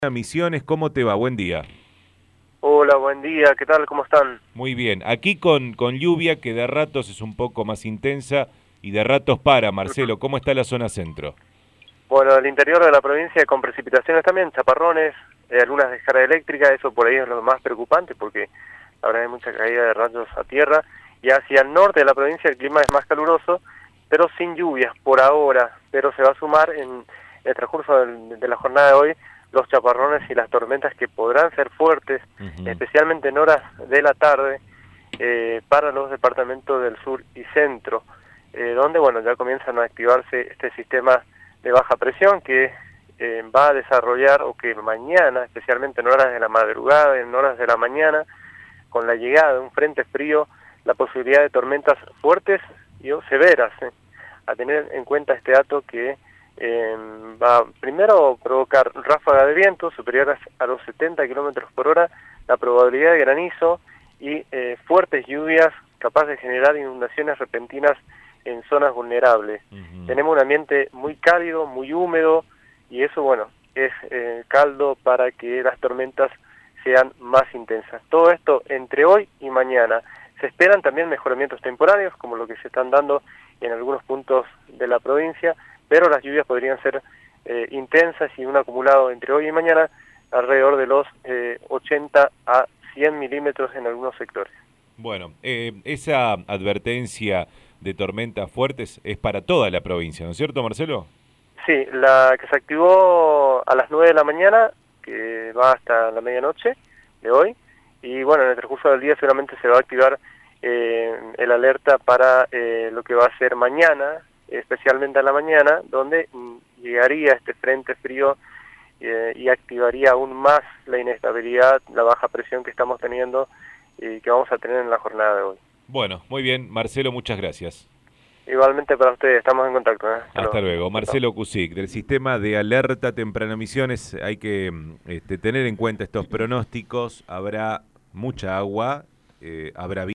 Misiones, ¿cómo te va? Buen día. Hola, buen día, ¿qué tal? ¿Cómo están? Muy bien. Aquí con lluvia que de ratos es un poco más intensa y de ratos para. Ujú. Marcelo, ¿cómo está la zona centro? Bueno, el interior de la provincia con precipitaciones también, chaparrones, algunas descargas eléctricas, eso por ahí es lo más preocupante porque la verdad hay mucha caída de rayos a tierra. Y hacia el norte de la provincia el clima es más caluroso, pero sin lluvias por ahora, pero se va a sumar en el transcurso de la jornada de hoy los chaparrones y las tormentas que podrán ser fuertes, Ujú. especialmente en horas de la tarde, para los departamentos del sur y centro, donde bueno ya comienzan a activarse este sistema de baja presión que va a desarrollar, o que mañana, especialmente en horas de la madrugada, en horas de la mañana, con la llegada de un frente frío, la posibilidad de tormentas fuertes y o severas. A tener en cuenta este dato que va primero a provocar ráfagas de viento superiores a los 70 kilómetros por hora, la probabilidad de granizo y fuertes lluvias capaces de generar inundaciones repentinas en zonas vulnerables. Ujú. Tenemos un ambiente muy cálido, muy húmedo, y eso, bueno, es caldo para que las tormentas sean más intensas. Todo esto entre hoy y mañana. Se esperan también mejoramientos temporarios, como lo que se están dando en algunos puntos de la provincia, pero las lluvias podrían ser intensas, y un acumulado entre hoy y mañana alrededor de los 80 a 100 milímetros en algunos sectores. Bueno, esa advertencia de tormentas fuertes es para toda la provincia, ¿no es cierto, Marcelo? Sí, la que se activó a las 9 de la mañana, que va hasta la medianoche de hoy, y bueno, en el transcurso del día seguramente se va a activar el alerta para lo que va a ser mañana, especialmente a la mañana, donde llegaría este frente frío y activaría aún más la inestabilidad, la baja presión que estamos teniendo y que vamos a tener en la jornada de hoy. Bueno, muy bien. Marcelo, muchas gracias. Igualmente para ustedes, estamos en contacto, ¿eh? Hasta Hasta luego. luego. Chao, chao. Marcelo Cusic, del sistema de alerta temprana misiones. Hay que tener en cuenta estos pronósticos. Habrá mucha agua, habrá